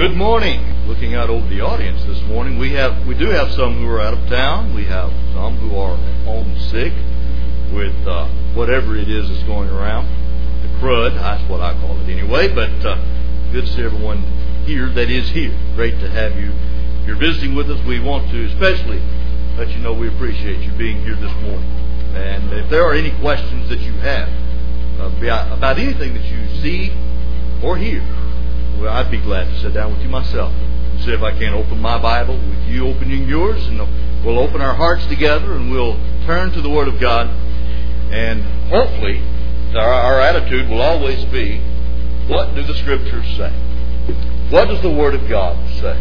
Good morning. Looking out over the audience this morning, we do have some who are out of town. We have some who are at home sick with whatever it is that's going around. The crud, that's what I call it anyway. But good to see everyone here that is here. Great to have you. If you're visiting with us, we want to especially let you know we appreciate you being here this morning. And if there are any questions that you have about anything that you see or hear, well, I'd be glad to sit down with you myself and see if I can open my Bible with you opening yours, and we'll open our hearts together and we'll turn to the Word of God. And hopefully our attitude will always be, what do the Scriptures say? What does the Word of God say?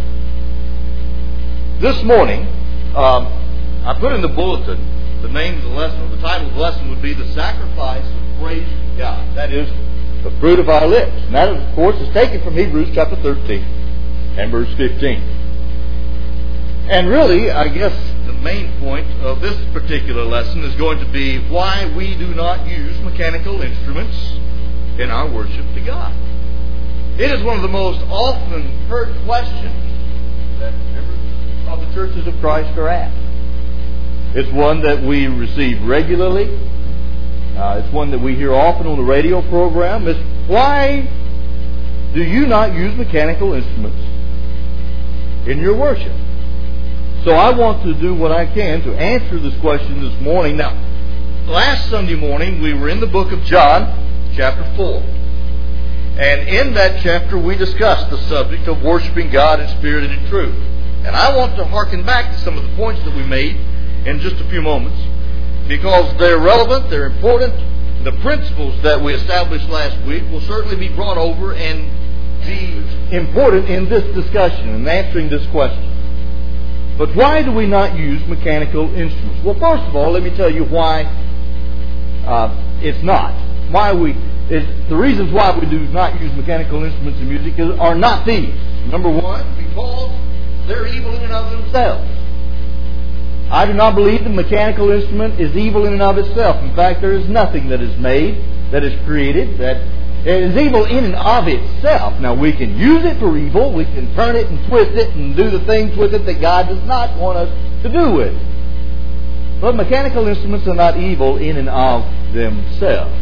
This morning, I put in the bulletin the name of the lesson, or the title of the lesson would be The Sacrifice of Praise to God. That is, the fruit of our lips. And that, of course, is taken from Hebrews chapter 13 and verse 15. And really, I guess the main point of this particular lesson is going to be why we do not use mechanical instruments in our worship to God. It is one of the most often heard questions that members of the churches of Christ are asked. It's one that we receive regularly. It's one that we hear often on the radio program. It's why do you not use mechanical instruments in your worship? So I want to do what I can to answer this question this morning. Now, last Sunday morning we were in the book of John, chapter 4. And in that chapter we discussed the subject of worshiping God in spirit and in truth. And I want to hearken back to some of the points that we made in just a few moments, because they're relevant, they're important. The principles that we established last week will certainly be brought over and be important in this discussion and answering this question. But why do we not use mechanical instruments? Well, first of all, let me tell you why it's not. The reasons why we do not use mechanical instruments in music are not these. Number one, because they're evil in and of themselves. I do not believe the mechanical instrument is evil in and of itself. In fact, there is nothing that is made, that is created, that is evil in and of itself. Now, we can use it for evil. We can turn it and twist it and do the things with it that God does not want us to do with it. But mechanical instruments are not evil in and of themselves.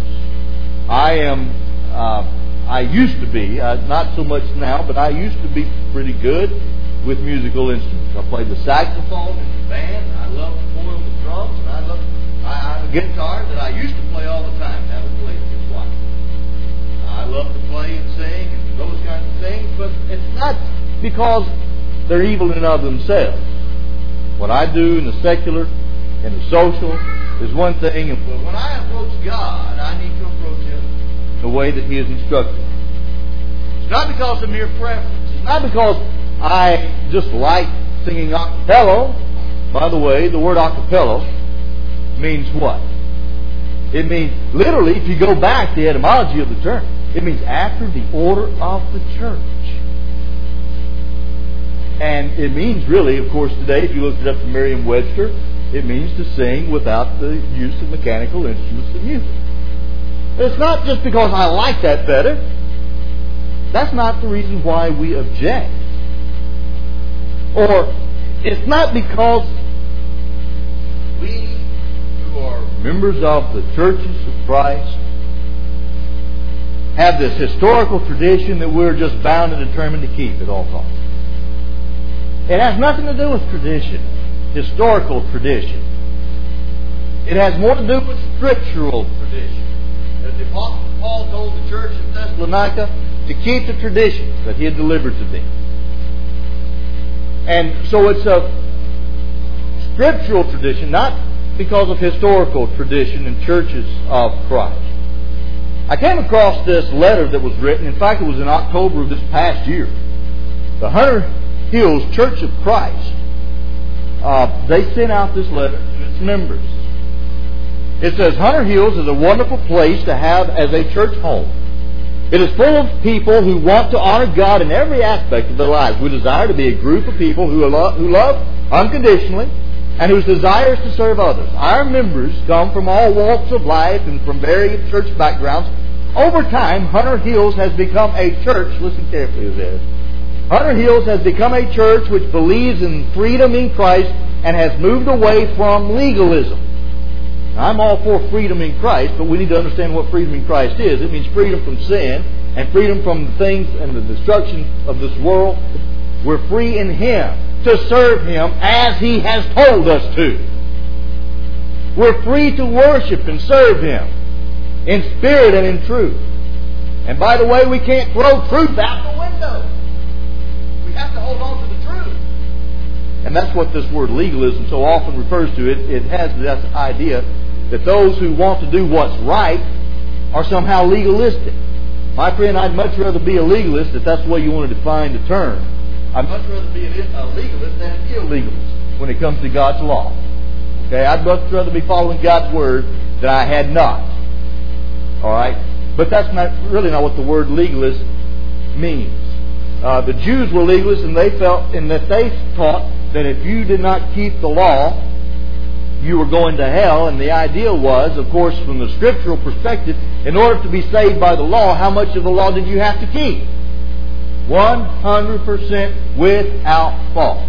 I used to be, not so much now, but I used to be pretty good with musical instruments. I played the saxophone in the band. I love to foil the drums, and I have a guitar that I used to play all the time. Haven't played it in a while. I love to play and sing and those kinds of things, but it's not because they're evil in and of themselves. What I do in the secular and the social is one thing, but when I approach God, I need to approach Him the way that He has instructed. It's not because of mere preference. It's not because I just like singing a cappella. By the way, the word a cappella means what? It means, literally, if you go back to the etymology of the term, it means after the order of the church. And it means really, of course, today, if you looked it up from Merriam-Webster, it means to sing without the use of mechanical instruments of music. It's not just because I like that better. That's not the reason why we object. Or it's not because we who are members of the churches of Christ have this historical tradition that we're just bound and determined to keep at all costs. It has nothing to do with tradition, historical tradition. It has more to do with scriptural tradition. As the Apostle Paul told the church in Thessalonica to keep the traditions that he had delivered to them. And so it's a scriptural tradition, not because of historical tradition in churches of Christ. I came across this letter that was written. In fact, it was in October of this past year. The Hunter Hills Church of Christ, they sent out this letter to its members. It says, Hunter Hills is a wonderful place to have as a church home. It is full of people who want to honor God in every aspect of their lives. We desire to be a group of people who love unconditionally and whose desire is to serve others. Our members come from all walks of life and from varied church backgrounds. Over time, Hunter Hills has become a church, listen carefully to this, Hunter Hills has become a church which believes in freedom in Christ and has moved away from legalism. Now, I'm all for freedom in Christ, but we need to understand what freedom in Christ is. It means freedom from sin and freedom from the things and the destruction of this world. We're free in Him to serve Him as He has told us to. We're free to worship and serve Him in spirit and in truth. And by the way, we can't throw truth out the window. We have to hold on to the truth. And that's what this word legalism so often refers to. It has this idea that those who want to do what's right are somehow legalistic. My friend, I'd much rather be a legalist, if that's the way you want to define the term. I'd much rather be a legalist than an illegalist when it comes to God's law. Okay, I'd much rather be following God's Word than I had not. All right? But that's really not what the word legalist means. The Jews were legalists, and they felt, and that they taught that if you did not keep the law, you were going to hell. And the idea was, of course, from the scriptural perspective, in order to be saved by the law, how much of the law did you have to keep? 100% without fault.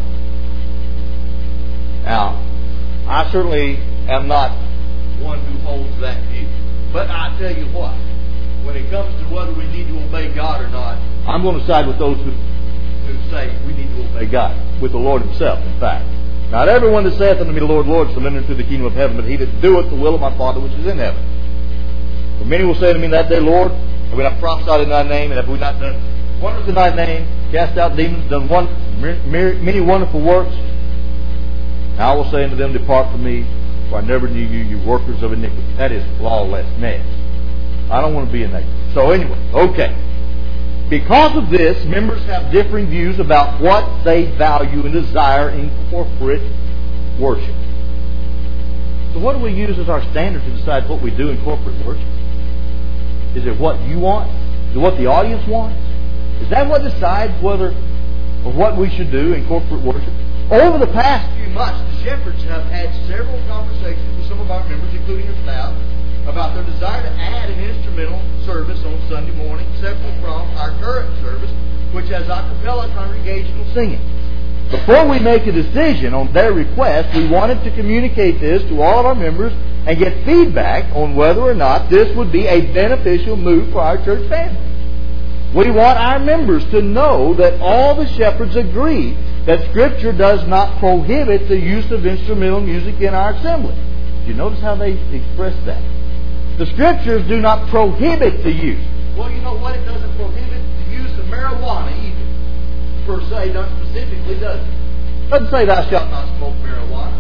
Now, I certainly am not one who holds that view. But I tell you what, when it comes to whether we need to obey God or not, I'm going to side with those who say we need to obey God, with the Lord Himself, in fact. Not everyone that saith unto me, Lord, Lord, shall enter into the kingdom of heaven, but he that doeth the will of my Father which is in heaven. For many will say to me in that day, Lord, have we not prophesied in Thy name, and have we not done wonders in Thy name, cast out demons, done many wonderful works? And I will say unto them, depart from me, for I never knew you, you workers of iniquity. That is lawlessness. I don't want to be in that. So anyway, okay. Because of this, members have differing views about what they value and desire in corporate worship. So what do we use as our standard to decide what we do in corporate worship? Is it what you want? Is it what the audience wants? Is that what decides whether or what we should do in corporate worship? Over the past few months, the shepherds have had several conversations with some of our members, including our staff, about their desire to add an instrumental service on Sunday morning, separate from our current service, which has a cappella congregational singing. Before we make a decision on their request, we wanted to communicate this to all of our members and get feedback on whether or not this would be a beneficial move for our church family. We want our members to know that all the shepherds agree that Scripture does not prohibit the use of instrumental music in our assembly. Do you notice how they express that? The Scriptures do not prohibit the use. Well, you know what? It doesn't prohibit the use of marijuana either. Per se, not specifically, does it? It doesn't say thou shalt not smoke marijuana.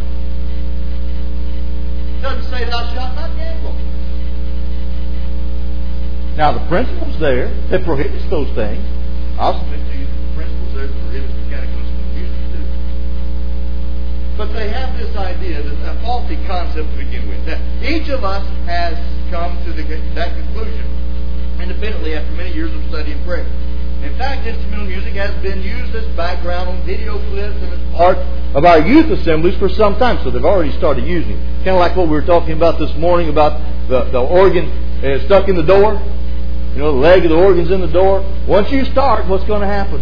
It doesn't say thou shalt not gamble. Now, the principles there that prohibits those things, I'll submit to you the principles there that prohibits the catechism music too. But they have this idea, a faulty concept to begin with, that each of us has come to that conclusion independently after many years of study and prayer. In fact, instrumental music has been used as background on video clips and as part of our youth assemblies for some time, so they've already started using it. Kind of like what we were talking about this morning about the organ stuck in the door. You know, the leg of the organ's in the door. Once you start, what's going to happen?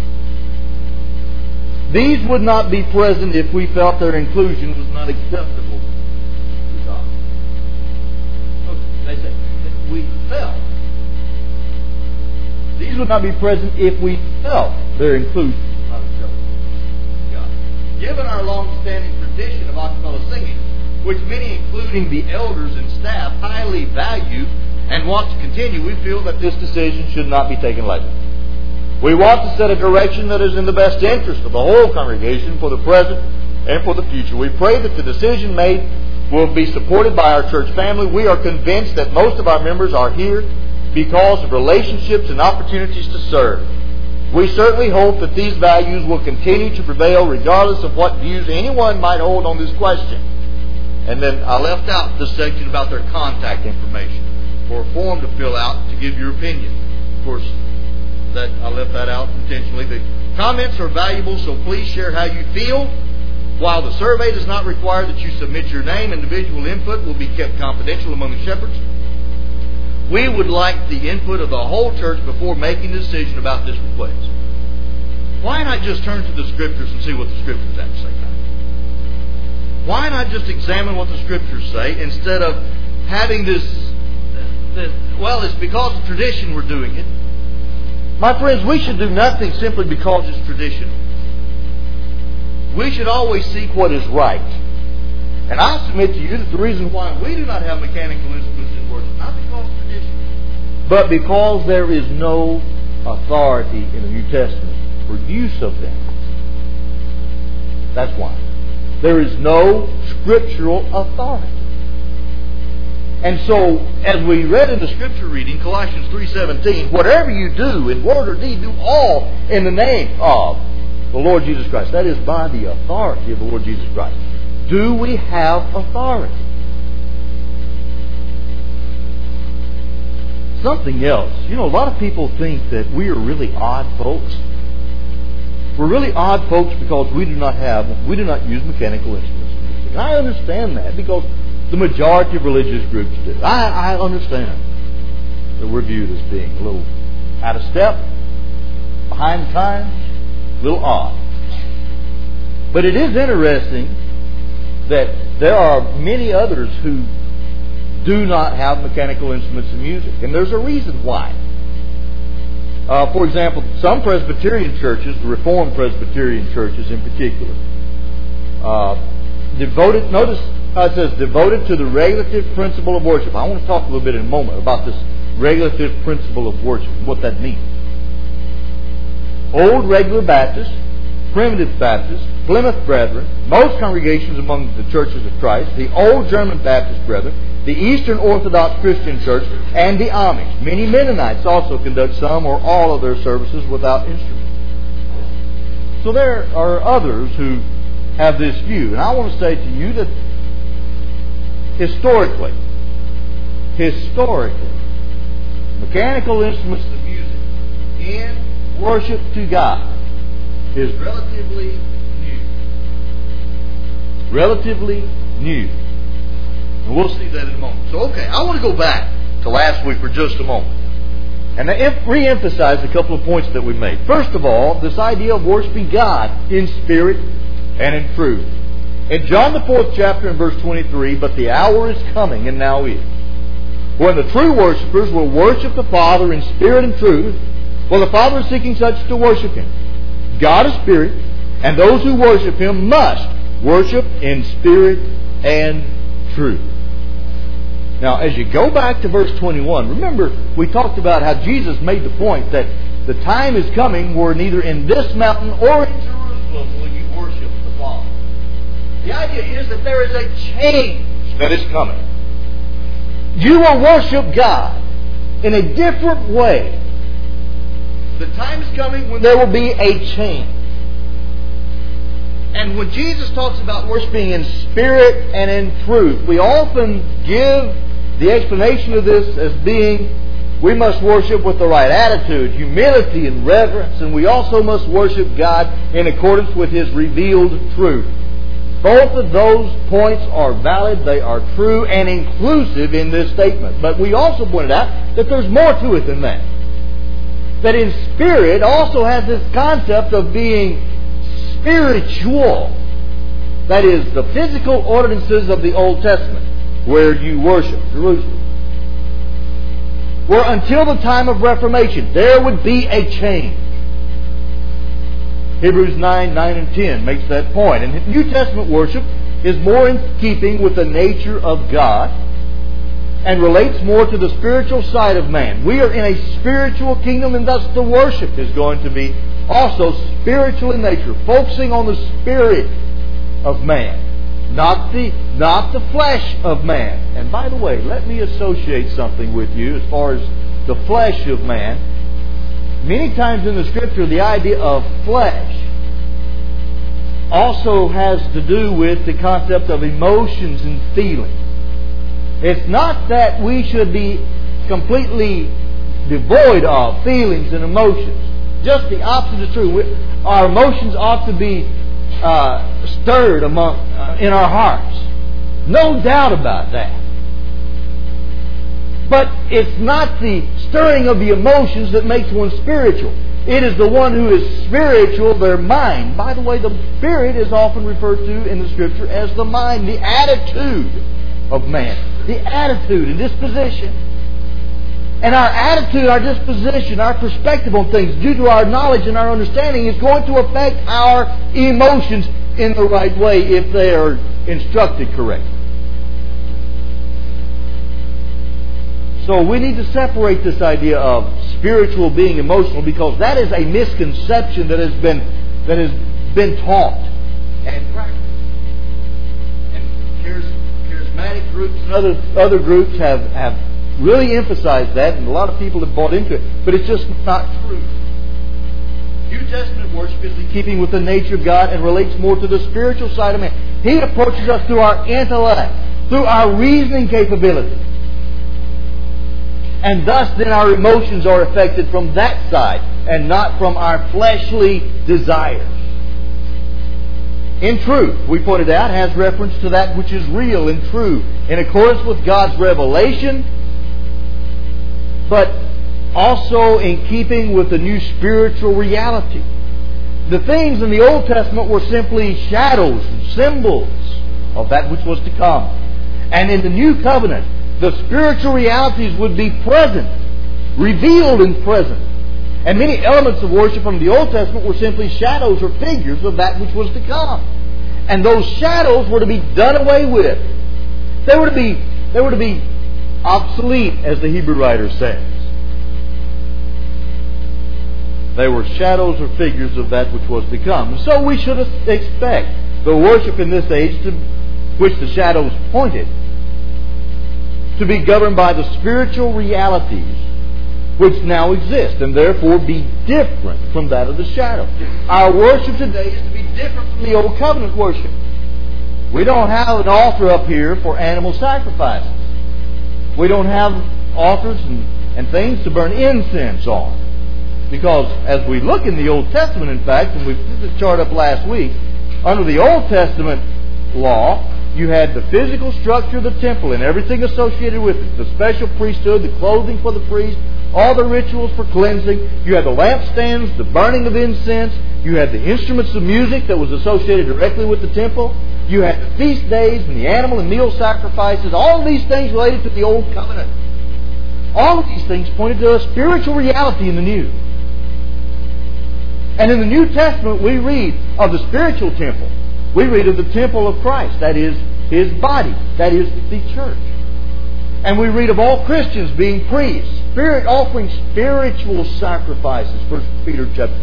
These would not be present if we felt their inclusion was not acceptable to God. They say that we felt. These would not be present if we felt their inclusion was not acceptable to God. Given our long-standing tradition of acapella singing, which many, including the elders and staff, highly value and want to continue, we feel that this decision should not be taken lightly. We want to set a direction that is in the best interest of the whole congregation for the present and for the future. We pray that the decision made will be supported by our church family. We are convinced that most of our members are here because of relationships and opportunities to serve. We certainly hope that these values will continue to prevail regardless of what views anyone might hold on this question. And then I left out this section about their contact information for a form to fill out to give your opinion. Of course, that I left that out intentionally. The comments are valuable, so please share how you feel. While the survey does not require that you submit your name, individual input will be kept confidential among the shepherds. We would like the input of the whole church before making a decision about this request. not just turn to the Scriptures and see what the Scriptures have to say about it? Why not just examine what the Scriptures say instead of having this, well, it's because of tradition we're doing it. My friends, we should do nothing simply because it's tradition. We should always seek what is right. And I submit to you that the reason why we do not have mechanical instruments in worship, not because of tradition, but because there is no authority in the New Testament for use of them. That's why. There is no scriptural authority. And so, as we read in the Scripture reading, Colossians 3:17, whatever you do in word or deed, do all in the name of the Lord Jesus Christ. That is by the authority of the Lord Jesus Christ. Do we have authority? Something else. You know, a lot of people think that we are really odd folks. We're really odd folks because we do not use mechanical instruments in music. And I understand that because the majority of religious groups do. I understand that we're viewed as being a little out of step, behind times, a little odd. But it is interesting that there are many others who do not have mechanical instruments in music. And there's a reason why. For example, some Presbyterian churches, the Reformed Presbyterian churches in particular, notice how it says devoted to the regulative principle of worship. I want to talk a little bit in a moment about this regulative principle of worship and what that means. Old Regular Baptists, Primitive Baptists, Plymouth Brethren, most congregations among the churches of Christ, the Old German Baptist Brethren, the Eastern Orthodox Christian Church, and the Amish. Many Mennonites also conduct some or all of their services without instruments. So there are others who have this view. And I want to say to you that historically, mechanical instruments of music in worship to God is relatively new. And we'll see that in a moment. So, okay, I want to go back to last week for just a moment and re-emphasize a couple of points that we made. First of all, this idea of worshiping God in spirit and in truth. In John the 4th chapter and verse 23, but the hour is coming, and now is, when the true worshipers will worship the Father in spirit and truth. Well, the Father is seeking such to worship Him. God is spirit, and those who worship Him must worship in spirit and truth. Now, as you go back to verse 21, remember we talked about how Jesus made the point that the time is coming where neither in this mountain or in Jerusalem will you worship the Father. The idea is that there is a change that is coming. You will worship God in a different way. The time is coming when there will be a change. And when Jesus talks about worshiping in spirit and in truth, we often give the explanation of this as being we must worship with the right attitude, humility and reverence, and we also must worship God in accordance with His revealed truth. Both of those points are valid, they are true and inclusive in this statement. But we also pointed out that there's more to it than that. That in spirit also has this concept of being spiritual. That is, the physical ordinances of the Old Testament, where you worship, Jerusalem. Where until the time of Reformation, there would be a change. Hebrews 9 and 10 makes that point. And New Testament worship is more in keeping with the nature of God and relates more to the spiritual side of man. We are in a spiritual kingdom, and thus the worship is going to be also spiritual in nature, focusing on the spirit of man, not the flesh of man. And by the way, let me associate something with you as far as the flesh of man. Many times in the Scripture, the idea of flesh also has to do with the concept of emotions and feelings. It's not that we should be completely devoid of feelings and emotions. Just the opposite is true. Our emotions ought to be stirred in our hearts. No doubt about that. But it's not the stirring of the emotions that makes one spiritual. It is the one who is spiritual, their mind. By the way, the spirit is often referred to in the Scripture as the mind, the attitude of man. The attitude and disposition. And our attitude, our disposition, our perspective on things, due to our knowledge and our understanding, is going to affect our emotions in the right way if they are instructed correctly. So we need to separate this idea of spiritual being emotional, because that is a misconception that has been taught and practiced. And charismatic groups and other groups have really emphasized that, and a lot of people have bought into it, but it's just not true. New Testament worship is in keeping with the nature of God and relates more to the spiritual side of man. He approaches us through our intellect, through our reasoning capability. And thus then our emotions are affected from that side and not from our fleshly desires. In truth, we pointed out, has reference to that which is real and true in accordance with God's revelation, but also in keeping with the new spiritual reality. The things in the Old Testament were simply shadows and symbols of that which was to come. And in the New Covenant, the spiritual realities would be present, revealed and present. And many elements of worship from the Old Testament were simply shadows or figures of that which was to come. And those shadows were to be done away with. They were to be obsolete, as the Hebrew writer says. They were shadows or figures of that which was to come. So we should expect the worship in this age, to which the shadows pointed, to be governed by the spiritual realities which now exist, and therefore be different from that of the shadow. Our worship today is to be different from the Old Covenant worship. We don't have an altar up here for animal sacrifices. We don't have altars and things to burn incense on. Because as we look in the Old Testament, in fact, and we put the chart up last week, under the Old Testament law, you had the physical structure of the temple and everything associated with it. The special priesthood, the clothing for the priest, all the rituals for cleansing. You had the lampstands, the burning of incense. You had the instruments of music that was associated directly with the temple. You had the feast days and the animal and meal sacrifices. All of these things related to the Old Covenant. All of these things pointed to a spiritual reality in the New. And in the New Testament, we read of the spiritual temple. We read of the temple of Christ, that is, His body, that is, the church. And we read of all Christians being priests, offering spiritual sacrifices, 1 Peter chapter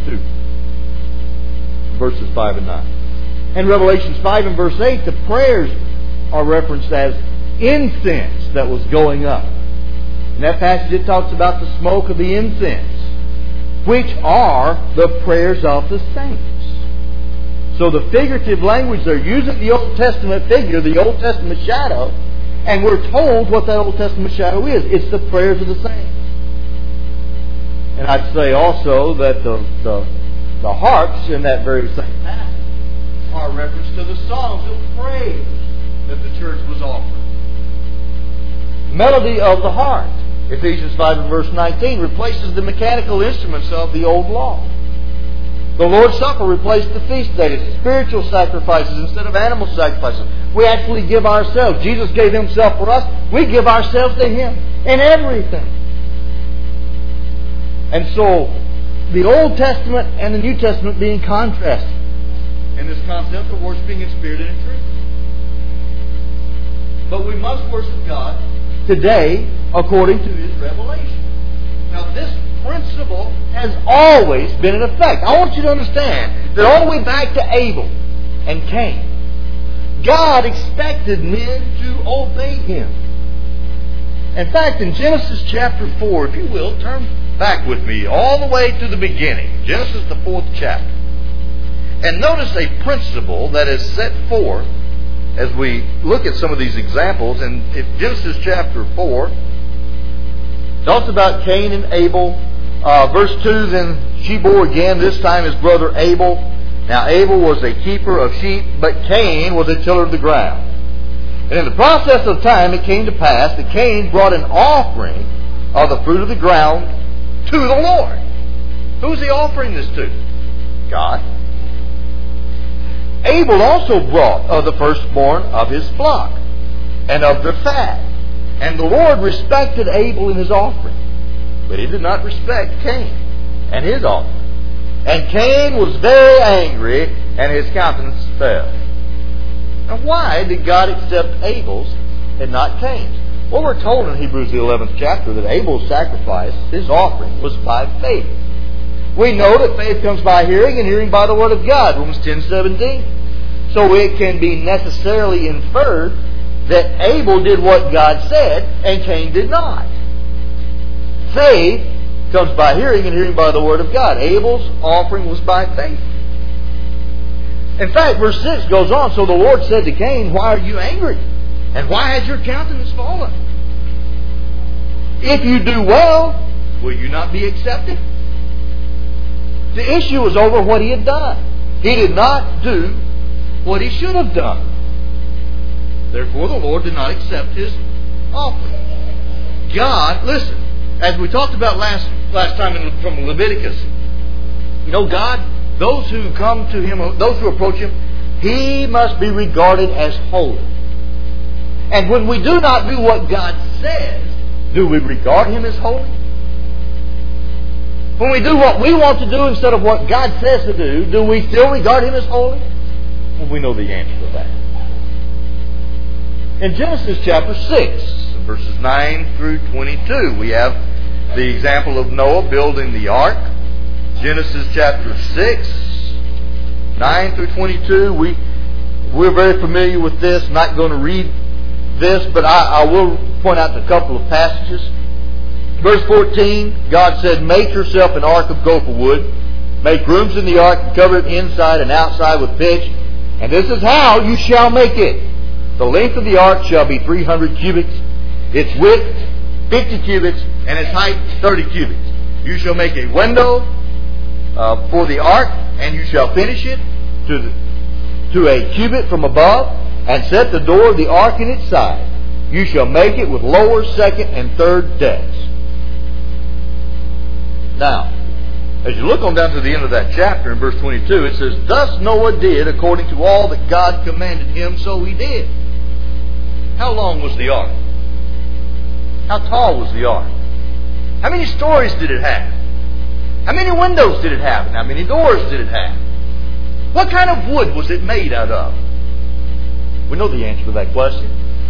2, verses 5 and 9. In Revelations 5 and verse 8, the prayers are referenced as incense that was going up. In that passage it talks about the smoke of the incense, which are the prayers of the saints. So the figurative language, they're using the Old Testament figure, the Old Testament shadow, and we're told what that Old Testament shadow is. It's the prayers of the saints. And I'd say also that the harps in that very same passage are reference to the songs of praise that the church was offering. Melody of the heart, Ephesians 5 and verse 19, replaces the mechanical instruments of the old law. The Lord's Supper replaced the feast days, spiritual sacrifices instead of animal sacrifices. We actually give ourselves. Jesus gave Himself for us. We give ourselves to Him in everything. And so, the Old Testament and the New Testament being contrasted in this concept of worshiping in spirit and in truth. But we must worship God today according to His revelation. Now, this principle has always been in effect. I want you to understand that all the way back to Abel and Cain, God expected men to obey Him. In fact, in Genesis chapter 4, if you will, turn back with me all the way to the beginning. Genesis, the 4th chapter. And notice a principle that is set forth as we look at some of these examples. And if Genesis chapter 4 talks about Cain and Abel. Verse 2, then she bore again, this time his brother Abel. Now Abel was a keeper of sheep, but Cain was a tiller of the ground. And in the process of time it came to pass that Cain brought an offering of the fruit of the ground to the Lord. Who's he offering this to? God. Abel also brought of the firstborn of his flock and of their fat. And the Lord respected Abel in his offering, but he did not respect Cain and his offering. And Cain was very angry, and his countenance fell. Now why did God accept Abel's and not Cain's? Well, we're told in Hebrews the 11th chapter that Abel's sacrifice, his offering, was by faith. We know that faith comes by hearing, and hearing by the Word of God, Romans 10:17. So it can be necessarily inferred that Abel did what God said, and Cain did not. Faith comes by hearing, and hearing by the Word of God. Abel's offering was by faith. In fact, verse 6 goes on, so the Lord said to Cain, why are you angry? And why has your countenance fallen? If you do well, will you not be accepted? The issue was over what he had done. He did not do what he should have done. Therefore, the Lord did not accept his offering. God, listen, as we talked about last time from Leviticus, God, those who come to Him, those who approach Him, He must be regarded as holy. And when we do not do what God says, do we regard Him as holy? When we do what we want to do instead of what God says to do we still regard Him as holy? Well, we know the answer to that. In Genesis chapter 6, verses 9 through 22, we have the example of Noah building the ark. Genesis chapter 6, 9 through 22, we're very familiar with this. I'm not going to read this, but I will point out a couple of passages. Verse 14, God said, make yourself an ark of gopher wood. Make rooms in the ark and cover it inside and outside with pitch. And this is how you shall make it. The length of the ark shall be 300 cubits. Its width 50 cubits, and its height 30 cubits. You shall make a window for the ark, and you shall finish it to a cubit from above, and set the door of the ark in its side. You shall make it with lower, second, and third decks. Now, as you look on down to the end of that chapter in verse 22, it says, thus Noah did according to all that God commanded him, so he did. How long was the ark? How tall was the ark? How many stories did it have? How many windows did it have? And how many doors did it have? What kind of wood was it made out of? We know the answer to that question.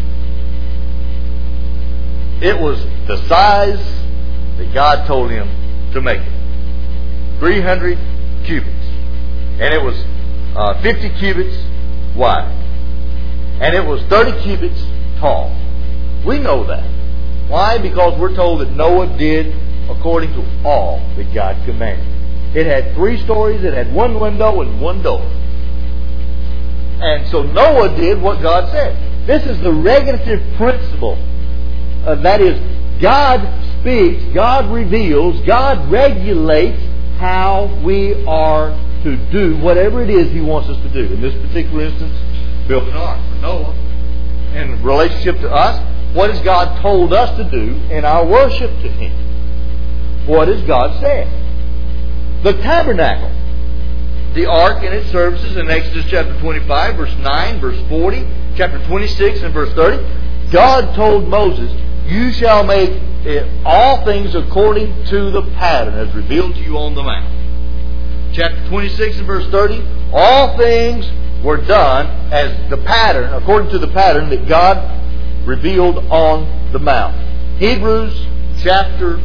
It was the size that God told him to make it. 300 cubits. And it was 50 cubits wide. And it was 30 cubits tall. We know that. Why? Because we're told that Noah did according to all that God commanded. It had 3 stories, it had 1 window and 1 door. And so Noah did what God said. This is the regulative principle. That is, God speaks, God reveals, God regulates how we are to do whatever it is He wants us to do. In this particular instance, build an ark for Noah. In relationship to us, what has God told us to do in our worship to Him? What has God said? The tabernacle, the ark and its services in Exodus chapter 25, verse 9, verse 40, chapter 26 and verse 30. God told Moses, you shall make all things according to the pattern as revealed to you on the mount. Chapter 26 and verse 30, all things were done as the pattern, according to the pattern that God revealed on the mount. Hebrews chapter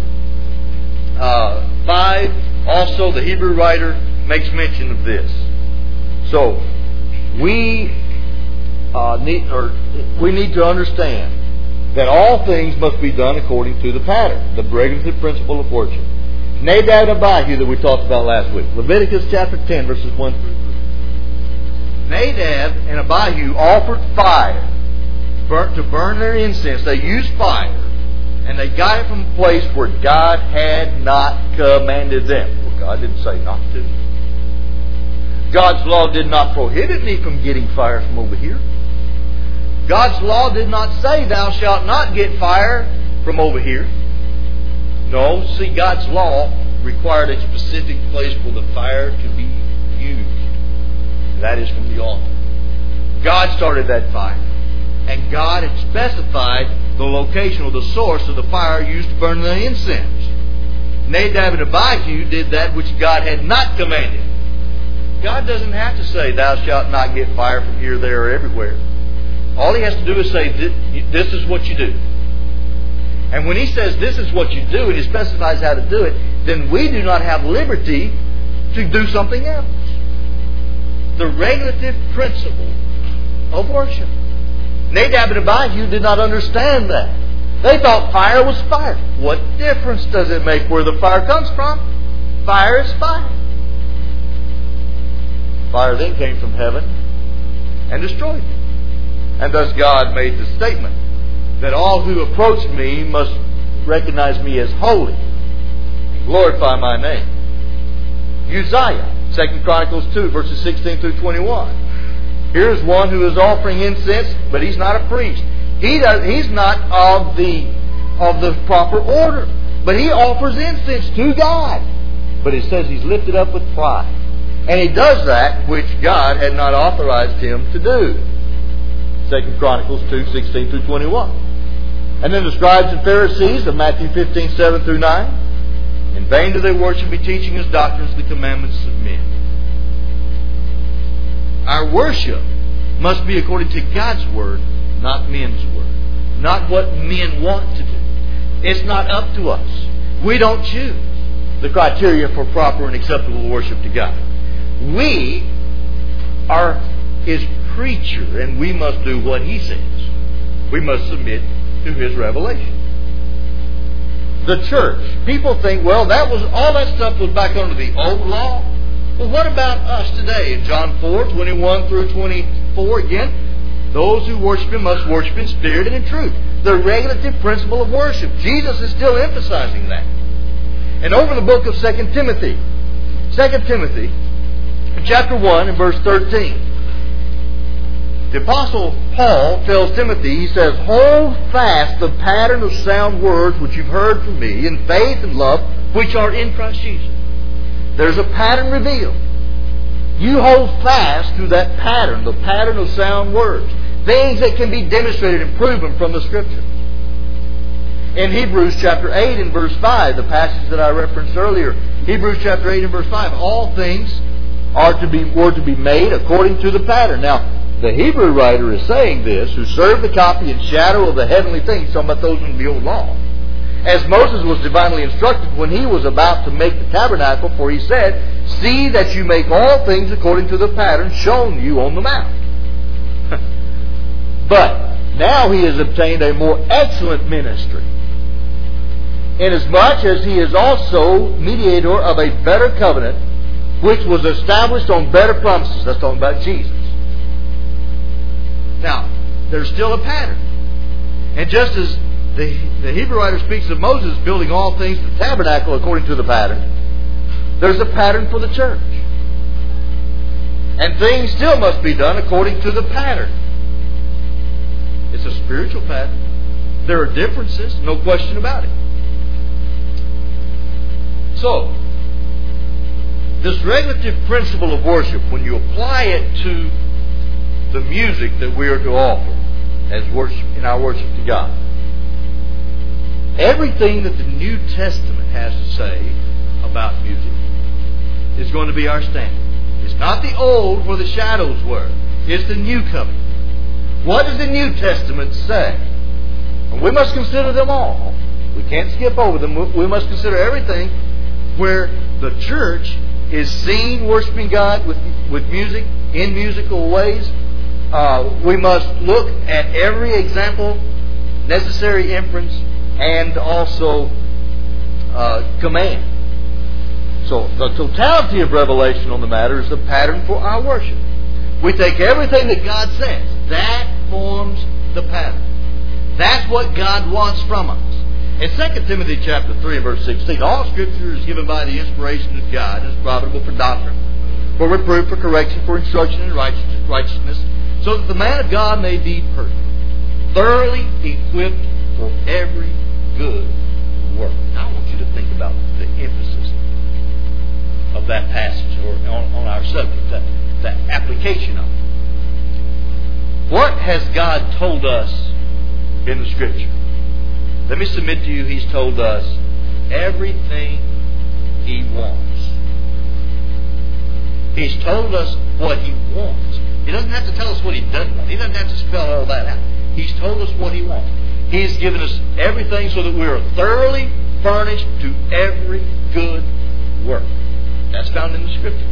5, also the Hebrew writer makes mention of this. So we need to understand that all things must be done according to the pattern, the regulative principle of worship. Nadab and Abihu that we talked about last week. Leviticus chapter 10, verses 1 through 3. Nadab and Abihu offered fire to burn their incense. They used fire, and they got it from a place where God had not commanded them. Well, God didn't say not to. God's law did not prohibit me from getting fire from over here. God's law did not say, thou shalt not get fire from over here. No, see, God's law required a specific place for the fire to be used. And that is from the altar. God started that fire. And God had specified the location or the source of the fire used to burn the incense. Nadab and Abihu did that which God had not commanded. God doesn't have to say, thou shalt not get fire from here, there, or everywhere. All He has to do is say, this is what you do. And when He says this is what you do, and He specifies how to do it, then we do not have liberty to do something else. The regulative principle of worship. Nadab and Abihu did not understand that. They thought fire was fire. What difference does it make where the fire comes from? Fire is fire. Fire then came from heaven and destroyed them. And thus God made the statement that all who approach me must recognize me as holy and glorify my name. Uzziah, 2 Chronicles 2, verses 16 through 21. Here's one who is offering incense, but he's not a priest. He's not of the proper order. But he offers incense to God. But it says he's lifted up with pride. And he does that which God had not authorized him to do. 2 Chronicles 2, 16 through 21. And then the scribes and Pharisees of Matthew 15, 7 through 9. In vain do they worship me, teaching as doctrines the commandments of men. Our worship must be according to God's Word, not men's Word. Not what men want to do. It's not up to us. We don't choose the criteria for proper and acceptable worship to God. We are His creature, and we must do what He says. We must submit to His revelation. The church. People think, well, all that stuff was back under the old law. Well, what about us today? In John 4, 21 through 24 again, those who worship Him must worship in spirit and in truth. The regulative principle of worship. Jesus is still emphasizing that. And over the book of 2 Timothy. 2 Timothy, chapter 1 and verse 13. The Apostle Paul tells Timothy, he says, hold fast the pattern of sound words which you've heard from me in faith and love which are in Christ Jesus. There's a pattern revealed. You hold fast to that pattern, the pattern of sound words. Things that can be demonstrated and proven from the Scripture. In Hebrews chapter 8 and verse 5, the passage that I referenced earlier, Hebrews chapter 8 and verse 5, all things were to be made according to the pattern. Now, the Hebrew writer is saying this, who served the copy and shadow of the heavenly things, talking about those in the old law. As Moses was divinely instructed when he was about to make the tabernacle, for he said, see that you make all things according to the pattern shown you on the mount. But now he has obtained a more excellent ministry, inasmuch as he is also mediator of a better covenant, which was established on better promises. That's talking about Jesus. Now, there's still a pattern. And just as the Hebrew writer speaks of Moses building all things to the tabernacle according to the pattern, there's a pattern for the church. And things still must be done according to the pattern. It's a spiritual pattern. There are differences, no question about it. So, this regulative principle of worship, when you apply it to the music that we are to offer as worship in our worship to God, everything that the New Testament has to say about music is going to be our standard. It's not the old where the shadows were. It's the new covenant. What does the New Testament say? And we must consider them all. We can't skip over them. We must consider everything where the church is seen worshiping God with music, in musical ways. We must look at every example, necessary inference, and also command. So the totality of revelation on the matter is the pattern for our worship. We take everything that God says. That forms the pattern. That's what God wants from us. In 2 Timothy chapter 3 verse 16, all Scripture is given by the inspiration of God and is profitable for doctrine, for reproof, for correction, for instruction in righteousness, so that the man of God may be perfect, thoroughly equipped for every good work. Now I want you to think about the emphasis that passage or on our subject, the application of it. What has God told us in the Scripture? Let me submit to you, He's told us everything He wants. He's told us what He wants. He doesn't have to tell us what He doesn't want. He doesn't have to spell all that out. He's told us what He wants. He's given us everything so that we are thoroughly furnished to every good work. That's found in the Scripture.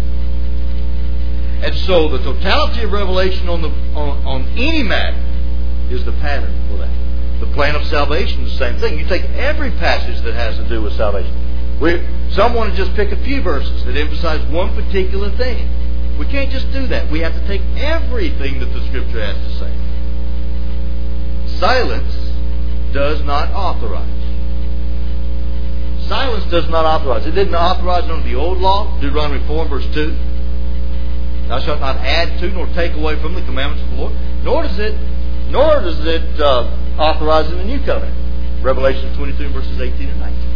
And so the totality of revelation on any matter is the pattern for that. The plan of salvation is the same thing. You take every passage that has to do with salvation. Some want to just pick a few verses that emphasize one particular thing. We can't just do that. We have to take everything that the Scripture has to say. Silence does not authorize. Silence does not authorize. It didn't authorize under the old law, Deuteronomy 4 verse 2. Thou shalt not add to nor take away from the commandments of the Lord. Nor does it authorize in the New Covenant, Revelation 22 verses 18 and 19.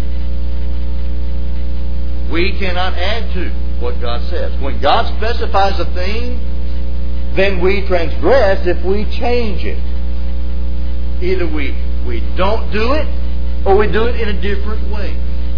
We cannot add to what God says. When God specifies a thing, then we transgress if we change it. Either we don't do it, or we do it in a different way.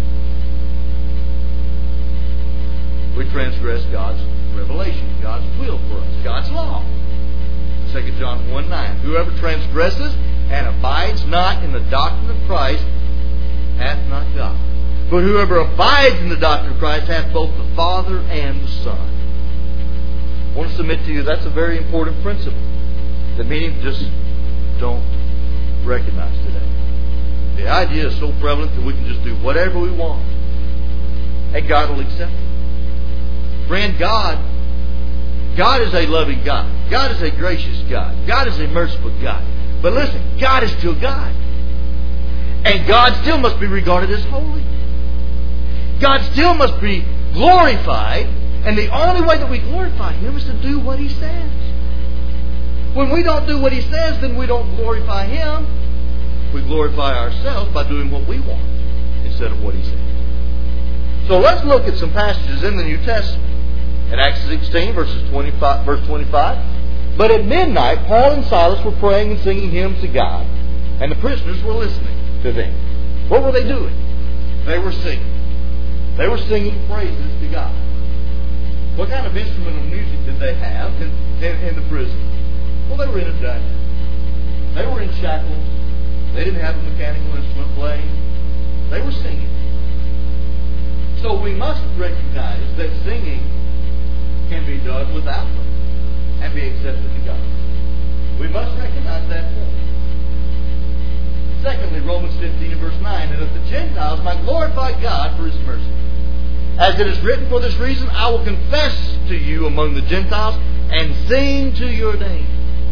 We transgress God's revelation, God's will for us, God's law. 2 John 1:9. Whoever transgresses and abides not in the doctrine of Christ hath not God. But whoever abides in the doctrine of Christ hath both the Father and the Son. I want to submit to you that's a very important principle that many just don't recognize today. The idea is so prevalent that we can just do whatever we want and God will accept it. Friend, God is a loving God. God is a gracious God. God is a merciful God. But listen, God is still God. And God still must be regarded as holy. God still must be glorified. And the only way that we glorify Him is to do what He says. When we don't do what He says, then we don't glorify Him. We glorify ourselves by doing what we want instead of what He says. So let's look at some passages in the New Testament. In Acts 16, verse 25. But at midnight, Paul and Silas were praying and singing hymns to God, and the prisoners were listening to them. What were they doing? They were singing. They were singing praises to God. What kind of instrumental music did they have in the prison? Well, they were in a dungeon. They were in shackles. They didn't have a mechanical instrument playing. They were singing. So we must recognize that singing can be done without them and be accepted to God. We must recognize that point. Secondly, Romans 15 and verse 9, and that the Gentiles might glorify God for His mercy. As it is written, for this reason I will confess to you among the Gentiles and sing to your name.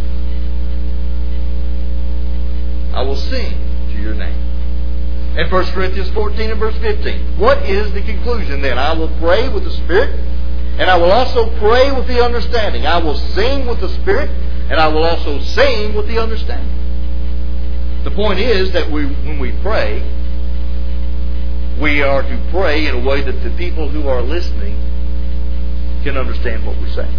I will sing to your name. In 1 Corinthians 14 and verse 15, what is the conclusion then? I will pray with the Spirit, and I will also pray with the understanding. I will sing with the Spirit, and I will also sing with the understanding. The point is that when we pray, we are to pray in a way that the people who are listening can understand what we're saying.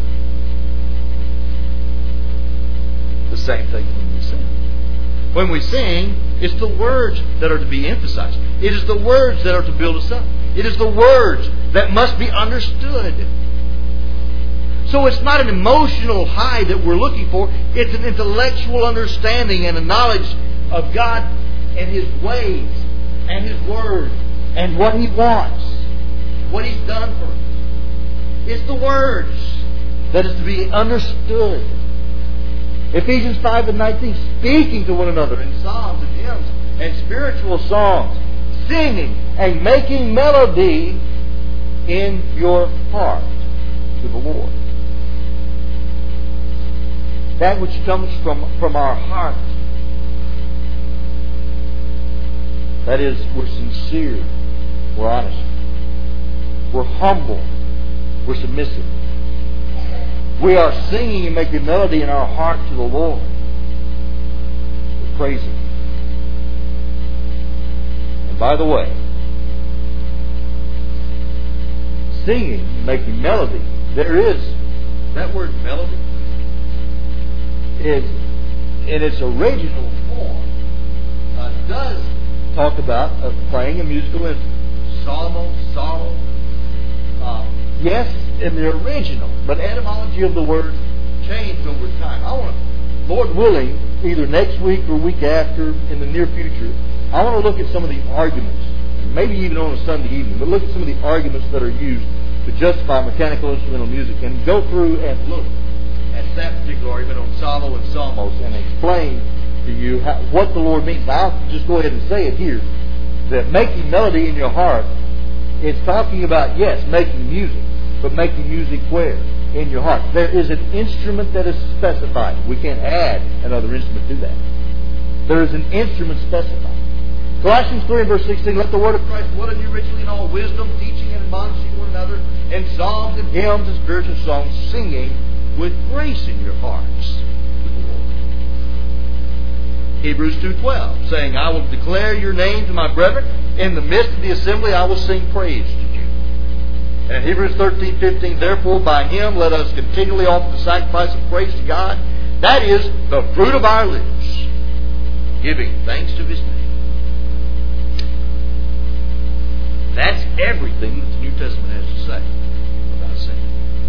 The same thing when we sing. When we sing, it's the words that are to be emphasized. It is the words that are to build us up. It is the words that must be understood. So it's not an emotional high that we're looking for. It's an intellectual understanding and a knowledge of God and His ways and His Word and what He wants, what He's done for us. It's the words that is to be understood. Ephesians 5 and 19, speaking to one another in psalms and hymns and spiritual songs, singing and making melody in your heart to the Lord. That which comes from our heart. That is, we're sincere, we're honest, we're humble, we're submissive. We are singing and making melody in our heart to the Lord. We're praising. And by the way, singing, making melody, there is that word melody is in its original form does talk about playing a musical instrument. Psalmo. Yes, in the original, but etymology of the word changed over time. I want to, Lord willing, either next week or week after, in the near future, I want to look at some of the arguments, and maybe even on a Sunday evening, but look at some of the arguments that are used to justify mechanical instrumental music, and go through and look at that particular argument on Psalmo and Psalmos, and explain to you what the Lord means. I'll just go ahead and say it here, that making melody in your heart, it's talking about, yes, making music, but making music where? In your heart. There is an instrument that is specified. We can't add another instrument to that. There is an instrument specified. Colossians 3 and verse 16, let the word of Christ dwell in you richly in all wisdom, teaching and admonishing one another in psalms and hymns and spiritual songs, singing with grace in your hearts to the Lord. Hebrews 2:12, saying, I will declare your name to my brethren. In the midst of the assembly I will sing praise to you. And Hebrews 13:15, therefore by him let us continually offer the sacrifice of praise to God. That is the fruit of our lips, giving thanks to his name. That's everything that the New Testament has to say about singing.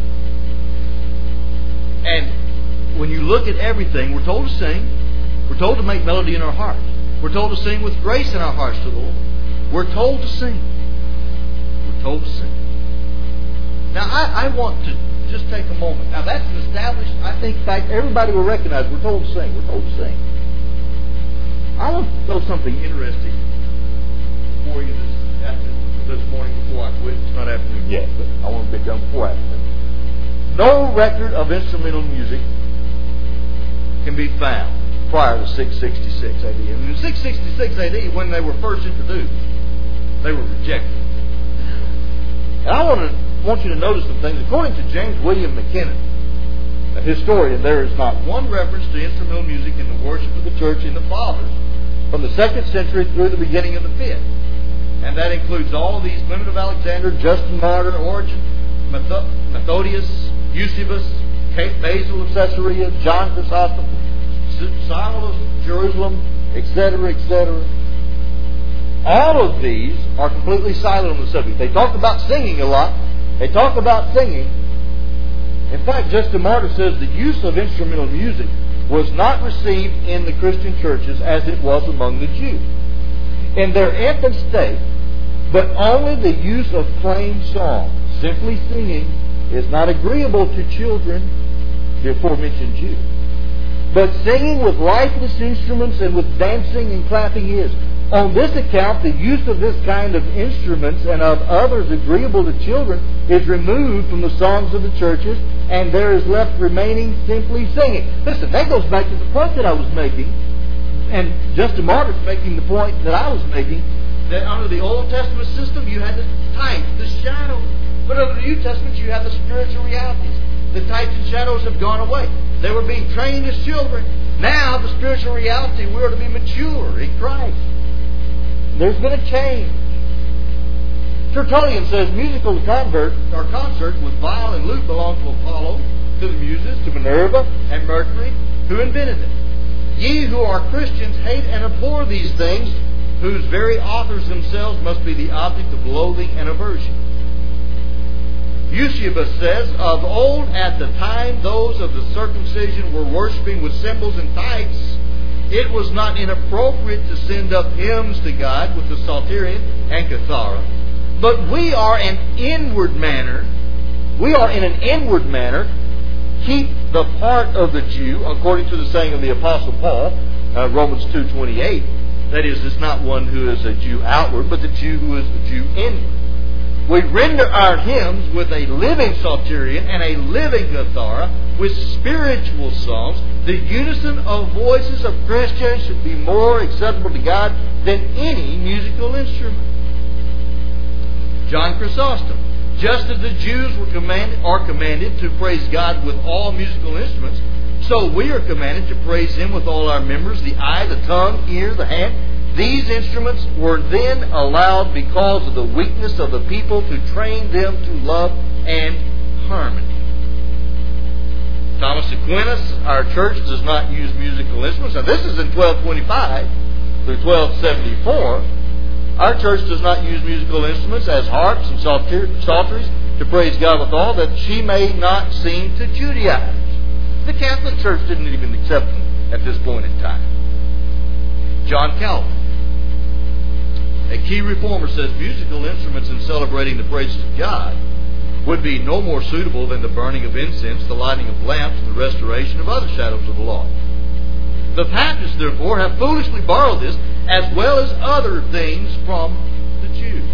And when you look at everything, we're told to sing. We're told to make melody in our hearts. We're told to sing with grace in our hearts to the Lord. We're told to sing. We're told to sing. Now, I want to just take a moment. Now, that's an established, I think, fact. Everybody will recognize we're told to sing. We're told to sing. I want to throw something interesting for you this morning before I quit. It's not afternoon yet, but I want to be done before afternoon. No record of instrumental music can be found prior to 666 AD. And in 666 AD, when they were first introduced, they were rejected. And I want you to notice some things. According to James William McKinnon, a historian, there is not one reference to instrumental music in the worship of the church in the Fathers from the 2nd century through the beginning of the 5th. And that includes all of these: Clement of Alexander, Justin Martyr, Origen, Methodius, Eusebius, Basil of Caesarea, John Chrysostom, Cyril of Jerusalem, etc., etc. All of these are completely silent on the subject. They talk about singing a lot. They talk about singing. In fact, Justin Martyr says the use of instrumental music was not received in the Christian churches as it was among the Jews. In their infant state, but only the use of plain song, simply singing, is not agreeable to children, the aforementioned Jews. But singing with lifeless instruments and with dancing and clapping is. On this account, the use of this kind of instruments and of others agreeable to children is removed from the songs of the churches, and there is left remaining simply singing. Listen, that goes back to the point that I was making, and Justin Martyr's making the point that I was making, that under the Old Testament system you had the types, the shadows. But under the New Testament you have the spiritual realities. The types and shadows have gone away. They were being trained as children. Now the spiritual reality, we are to be mature in Christ. There's been a change. Tertullian says musical concerts with viol and lute belong to Apollo, to the Muses, to Minerva and Mercury, who invented them. Ye who are Christians hate and abhor these things, whose very authors themselves must be the object of loathing and aversion. Eusebius says, of old at the time those of the circumcision were worshipping with symbols and types, it was not inappropriate to send up hymns to God with the psalterion and cathara. But we are in an inward manner, keep the part of the Jew, according to the saying of the Apostle Paul, Romans 2:28. That is, it's not one who is a Jew outward, but the Jew who is a Jew inward. We render our hymns with a living psalterion and a living cathara, with spiritual songs. The unison of voices of Christians should be more acceptable to God than any musical instrument. John Chrysostom, just as the Jews are commanded to praise God with all musical instruments, so we are commanded to praise Him with all our members, the eye, the tongue, ear, the hand, These instruments were then allowed because of the weakness of the people to train them to love and harmony. Thomas Aquinas, our church does not use musical instruments. Now this is in 1225 through 1274. Our church does not use musical instruments as harps and psalteries to praise God withal, that she may not seem to Judaize. The Catholic Church didn't even accept them at this point in time. John Calvin, a key reformer, says musical instruments in celebrating the praises of God would be no more suitable than the burning of incense, the lighting of lamps, and the restoration of other shadows of the law. The Baptists, therefore, have foolishly borrowed this as well as other things from the Jews.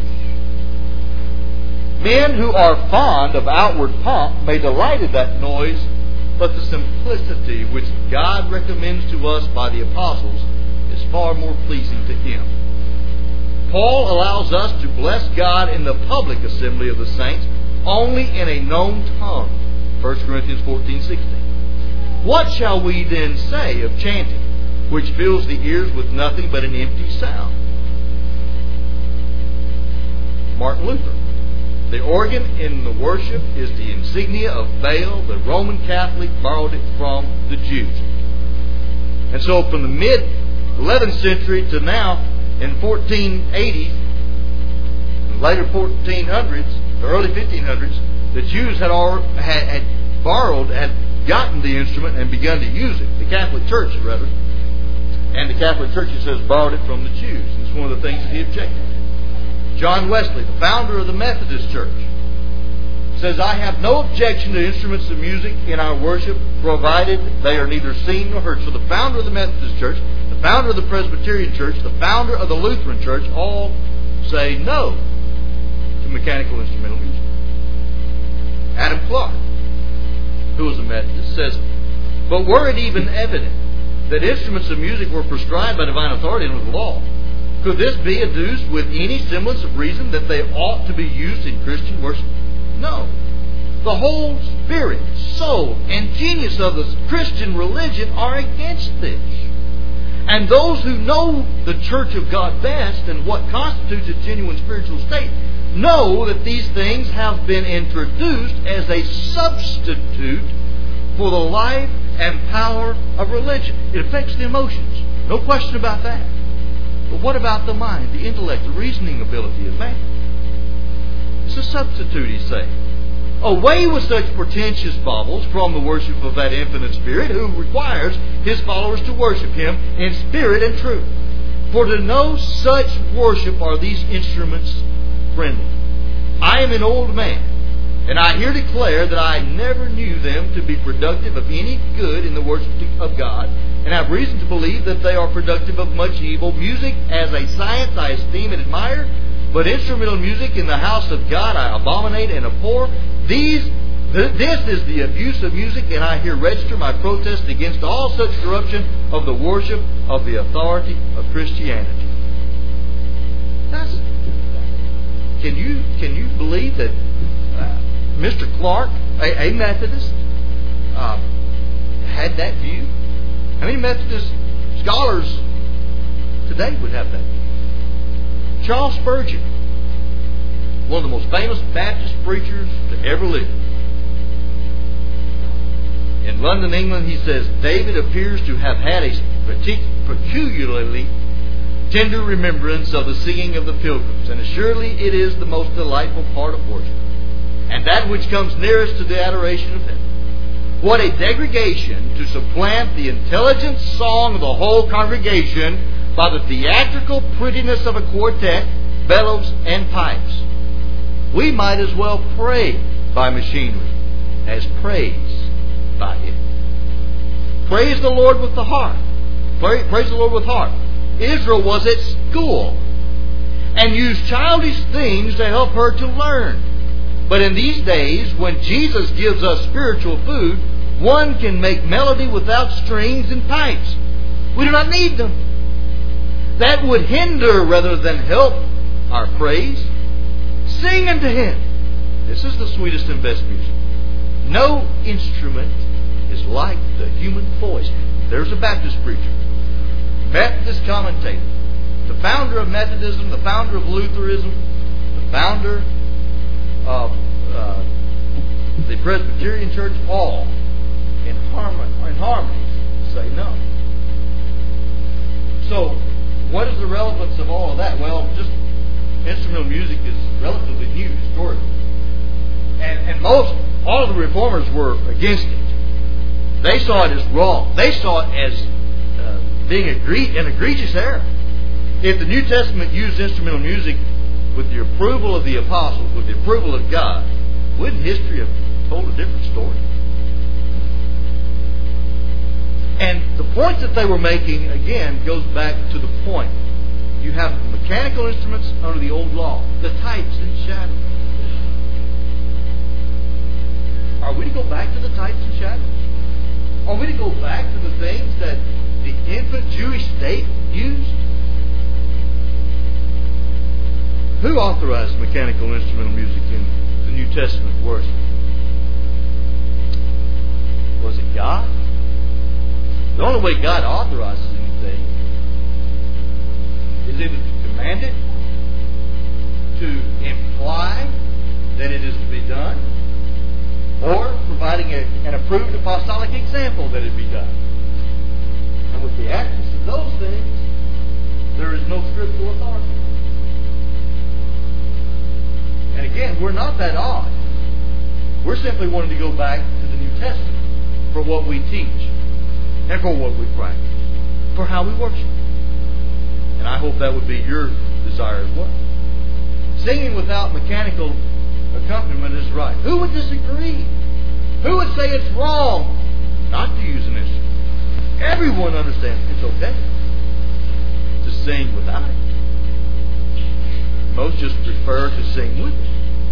Men who are fond of outward pomp may delight in that noise, but the simplicity which God recommends to us by the apostles is far more pleasing to Him. Paul allows us to bless God in the public assembly of the saints only in a known tongue. 1 Corinthians 14:16. What shall we then say of chanting, which fills the ears with nothing but an empty sound? Martin Luther. The organ in the worship is the insignia of Baal. The Roman Catholic borrowed it from the Jews. And so from the mid-11th century to now, in 1480s, later 1400s, the early 1500s, the Jews had gotten the instrument and begun to use it. The Catholic Church, rather. And the Catholic Church, he says, borrowed it from the Jews. And it's one of the things that he objected to. John Wesley, the founder of the Methodist Church, says, I have no objection to instruments of music in our worship, provided they are neither seen nor heard. So the founder of the Methodist Church, the founder of the Presbyterian Church, the founder of the Lutheran Church, all say no to mechanical instrumental music. Adam Clark, who was a Methodist, says, but were it even evident that instruments of music were prescribed by divine authority under the law, could this be adduced with any semblance of reason that they ought to be used in Christian worship? No. The whole spirit, soul, and genius of the Christian religion are against this. And those who know the Church of God best and what constitutes a genuine spiritual state know that these things have been introduced as a substitute for the life and power of religion. It affects the emotions. No question about that. But what about the mind, the intellect, the reasoning ability of man? It's a substitute, he's saying. Away with such pretentious baubles from the worship of that infinite Spirit who requires His followers to worship Him in spirit and truth. For to no such worship are these instruments friendly. I am an old man, and I here declare that I never knew them to be productive of any good in the worship of God, and have reason to believe that they are productive of much evil. Music as a science I esteem and admire, but instrumental music in the house of God I abominate and abhor. This is the abuse of music, and I here register my protest against all such corruption of the worship of the authority of Christianity. Can you believe that Mr. Clark, a Methodist, had that view? How many Methodist scholars today would have that view? Charles Spurgeon, one of the most famous Baptist preachers to ever live. In London, England, he says, David appears to have had a peculiarly tender remembrance of the singing of the pilgrims, and assuredly it is the most delightful part of worship, and that which comes nearest to the adoration of heaven. What a degradation to supplant the intelligent song of the whole congregation by the theatrical prettiness of a quartet, bellows, and pipes. We might as well pray by machinery as praise by it. Praise the Lord with the harp. Praise the Lord with harp. Israel was at school and used childish things to help her to learn. But in these days, when Jesus gives us spiritual food, one can make melody without strings and pipes. We do not need them. That would hinder rather than help our praise. Sing unto Him. This is the sweetest and best music. No instrument is like the human voice. There's a Baptist preacher, Methodist commentator, the founder of Methodism, the founder of Lutheranism, the founder of the Presbyterian Church, all in harmony say no. So, what is the relevance of all of that? Well, just instrumental music is relatively new historically. And all of the reformers were against it. They saw it as wrong. They saw it as being an egregious error. If the New Testament used instrumental music with the approval of the apostles, with the approval of God, wouldn't history have told a different story? And the point that they were making, again, goes back to the point. You have mechanical instruments under the old law, the types and shadows. Are we to go back to the types and shadows? Are we to go back to the things that the infant Jewish state used? Who authorized mechanical instrumental music in the New Testament worship? Was it God? The only way God authorizes anything is either to command it, to imply that it is to be done, or providing an approved apostolic example that it be done. And with the absence of those things, there is no scriptural authority. And again, we're not that odd. We're simply wanting to go back to the New Testament for what we teach and for what we practice, for how we worship. And I hope that would be your desire as well. Singing without mechanical accompaniment is right. Who would disagree? Who would say it's wrong not to use an instrument? Everyone understands it's okay to sing without it. Most just prefer to sing with it.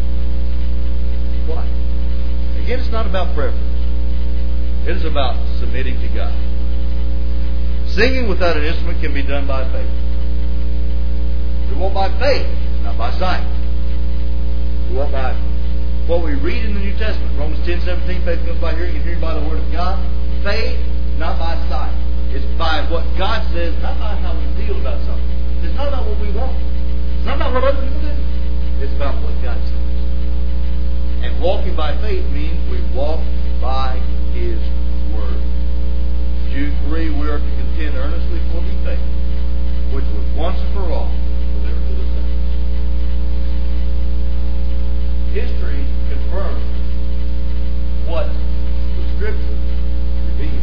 Why? Again, it's not about preference. It is about submitting to God. Singing without an instrument can be done by faith. We walk by faith, not by sight. We walk by what we read in the New Testament. Romans 10:17, faith comes by hearing and hearing by the Word of God. Faith, not by sight. It's by what God says, not by how we feel about something. It's not about what we want. It's not about what other people do. It's about what God says. And walking by faith means we walk by His Word. Jude 3, we are to contend earnestly for the faith, which was once and for all delivered to the saints. History confirms what the Scriptures reveal.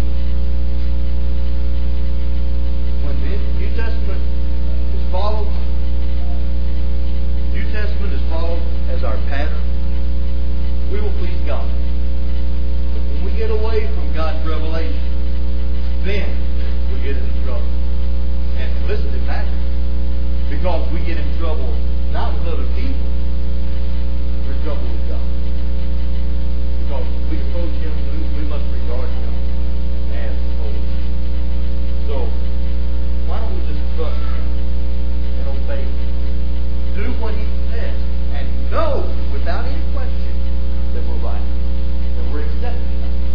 When the New Testament is followed, the New Testament is followed as our pattern, we will please God. But when we get away from God's revelation, then we get into trouble. And listen, it matters. Because we get in trouble not with other people, we're in trouble with God. Because when we approach Him, we must regard Him as holy. So, why don't we just trust Him and obey Him? Do what He says and know without any question that we're right, that we're accepted.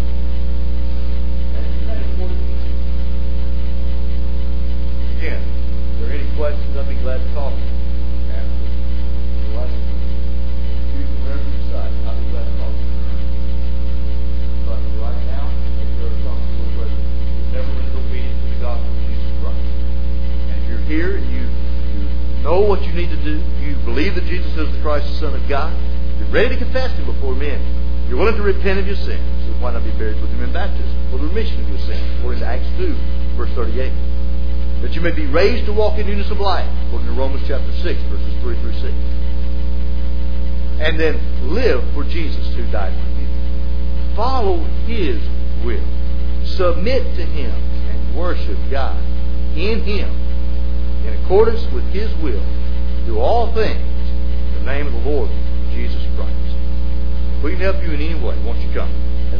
Again, if there are any questions, I'd be glad to talk after the lesson. You can wherever you decide, I'll be glad to talk to you. But right now, if there are some who are present who've never been obedient to the gospel of Jesus Christ, and if you're here and you know what you need to do, you believe that Jesus is the Christ, the Son of God, you're ready to confess Him before men, you're willing to repent of your sins, so why not be buried with Him in baptism for the remission of your sins, according to Acts 2, verse 38. That you may be raised to walk in newness of life, according to Romans chapter 6, verses 3 through 6. And then live for Jesus who died for you. Follow His will. Submit to Him and worship God in Him in accordance with His will. Do all things in the name of the Lord Jesus Christ. If we can help you in any way, won't you come?